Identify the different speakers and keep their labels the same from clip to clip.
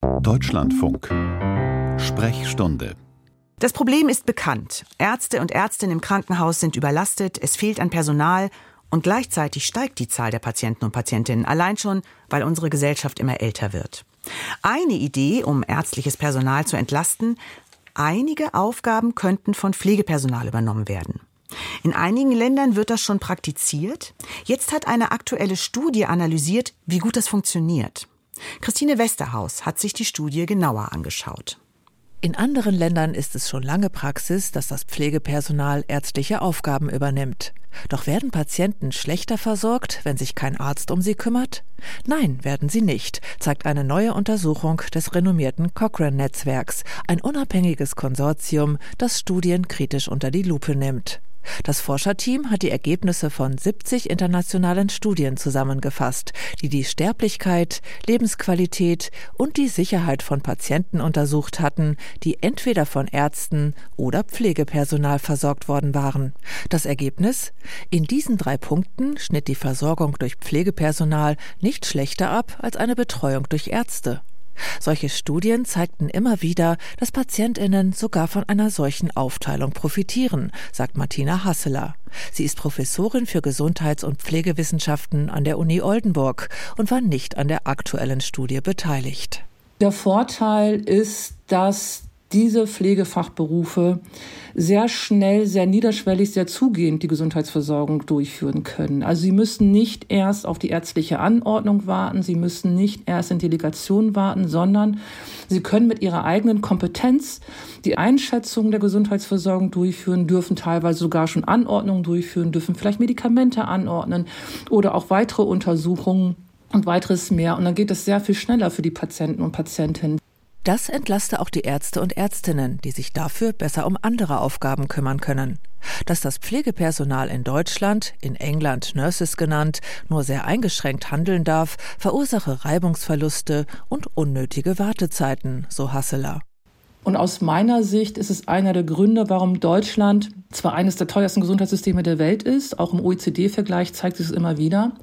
Speaker 1: Deutschlandfunk. Sprechstunde.
Speaker 2: Das Problem ist bekannt. Ärzte und Ärztinnen im Krankenhaus sind überlastet, es fehlt an Personal und gleichzeitig steigt die Zahl der Patienten und Patientinnen, allein schon, weil unsere Gesellschaft immer älter wird. Eine Idee, um ärztliches Personal zu entlasten: einige Aufgaben könnten von Pflegepersonal übernommen werden. In einigen Ländern wird das schon praktiziert. Jetzt hat eine aktuelle Studie analysiert, wie gut das funktioniert. Christine Westerhaus hat sich die Studie genauer angeschaut.
Speaker 3: In anderen Ländern ist es schon lange Praxis, dass das Pflegepersonal ärztliche Aufgaben übernimmt. Doch werden Patienten schlechter versorgt, wenn sich kein Arzt um sie kümmert? Nein, werden sie nicht, zeigt eine neue Untersuchung des renommierten Cochrane-Netzwerks, ein unabhängiges Konsortium, das Studien kritisch unter die Lupe nimmt. Das Forscherteam hat die Ergebnisse von 70 internationalen Studien zusammengefasst, die die Sterblichkeit, Lebensqualität und die Sicherheit von Patienten untersucht hatten, die entweder von Ärzten oder Pflegepersonal versorgt worden waren. Das Ergebnis? In diesen 3 Punkten schnitt die Versorgung durch Pflegepersonal nicht schlechter ab als eine Betreuung durch Ärzte. Solche Studien zeigten immer wieder, dass PatientInnen sogar von einer solchen Aufteilung profitieren, sagt Martina Hasseler. Sie ist Professorin für Gesundheits- und Pflegewissenschaften an der Uni Oldenburg und war nicht an der aktuellen Studie beteiligt.
Speaker 4: Der Vorteil ist, dass diese Pflegefachberufe sehr schnell, sehr niederschwellig, sehr zugehend die Gesundheitsversorgung durchführen können. Also sie müssen nicht erst auf die ärztliche Anordnung warten, sie müssen nicht erst in Delegation warten, sondern sie können mit ihrer eigenen Kompetenz die Einschätzung der Gesundheitsversorgung durchführen, dürfen teilweise sogar schon Anordnungen durchführen, dürfen vielleicht Medikamente anordnen oder auch weitere Untersuchungen und weiteres mehr. Und dann geht es sehr viel schneller für die Patienten und Patientinnen.
Speaker 3: Das entlaste auch die Ärzte und Ärztinnen, die sich dafür besser um andere Aufgaben kümmern können. Dass das Pflegepersonal in Deutschland, in England Nurses genannt, nur sehr eingeschränkt handeln darf, verursache Reibungsverluste und unnötige Wartezeiten, so Hasseler.
Speaker 4: Und aus meiner Sicht ist es einer der Gründe, warum Deutschland zwar eines der teuersten Gesundheitssysteme der Welt ist, auch im OECD-Vergleich zeigt sich es immer wieder,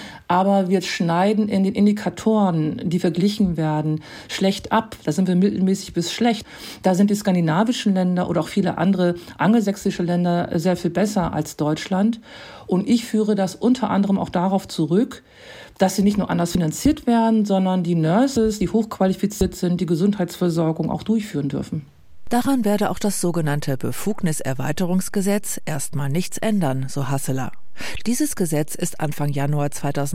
Speaker 4: aber wir schneiden in den Indikatoren, die verglichen werden, schlecht ab. Da sind wir mittelmäßig bis schlecht. Da sind die skandinavischen Länder oder auch viele andere angelsächsische Länder sehr viel besser als Deutschland. Und ich führe das unter anderem auch darauf zurück, dass sie nicht nur anders finanziert werden, sondern die Nurses, die hochqualifiziert sind, die Gesundheitsversorgung auch durchführen dürfen.
Speaker 3: Daran werde auch das sogenannte Befugniserweiterungsgesetz erstmal nichts ändern, so Hasseler. Dieses Gesetz ist Anfang Januar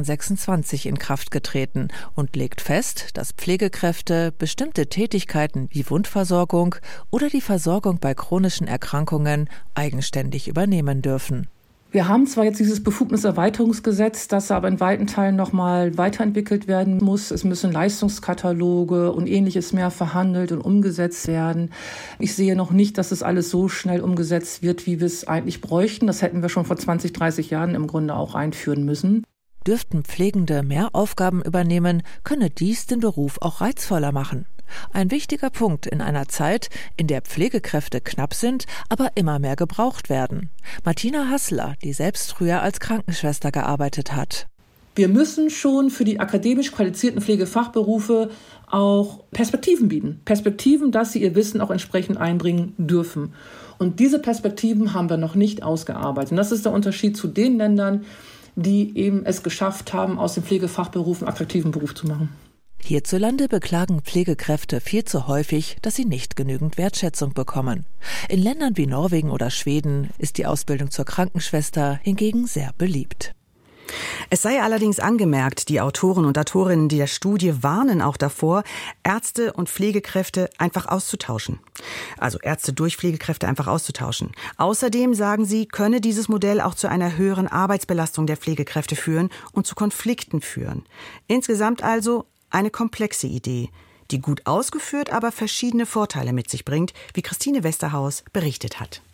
Speaker 3: 2026 in Kraft getreten und legt fest, dass Pflegekräfte bestimmte Tätigkeiten wie Wundversorgung oder die Versorgung bei chronischen Erkrankungen eigenständig übernehmen dürfen.
Speaker 4: Wir haben zwar jetzt dieses Befugniserweiterungsgesetz, das aber in weiten Teilen nochmal weiterentwickelt werden muss. Es müssen Leistungskataloge und Ähnliches mehr verhandelt und umgesetzt werden. Ich sehe noch nicht, dass es alles so schnell umgesetzt wird, wie wir es eigentlich bräuchten. Das hätten wir schon vor 20, 30 Jahren im Grunde auch einführen müssen.
Speaker 3: Dürften Pflegende mehr Aufgaben übernehmen, könne dies den Beruf auch reizvoller machen. Ein wichtiger Punkt in einer Zeit, in der Pflegekräfte knapp sind, aber immer mehr gebraucht werden. Martina Hasseler, die selbst früher als Krankenschwester gearbeitet hat.
Speaker 4: Wir müssen schon für die akademisch qualifizierten Pflegefachberufe auch Perspektiven bieten. Perspektiven, dass sie ihr Wissen auch entsprechend einbringen dürfen. Und diese Perspektiven haben wir noch nicht ausgearbeitet. Und das ist der Unterschied zu den Ländern, die eben es geschafft haben, aus den Pflegefachberufen einen attraktiven Beruf zu machen.
Speaker 3: Hierzulande beklagen Pflegekräfte viel zu häufig, dass sie nicht genügend Wertschätzung bekommen. In Ländern wie Norwegen oder Schweden ist die Ausbildung zur Krankenschwester hingegen sehr beliebt.
Speaker 2: Es sei allerdings angemerkt, die Autoren und Autorinnen der Studie warnen auch davor, Ärzte und Pflegekräfte einfach auszutauschen. Also Ärzte durch Pflegekräfte einfach auszutauschen. Außerdem, sagen sie, könne dieses Modell auch zu einer höheren Arbeitsbelastung der Pflegekräfte führen und zu Konflikten führen. Insgesamt also eine komplexe Idee, die gut ausgeführt, aber verschiedene Vorteile mit sich bringt, wie Christine Westerhaus berichtet hat.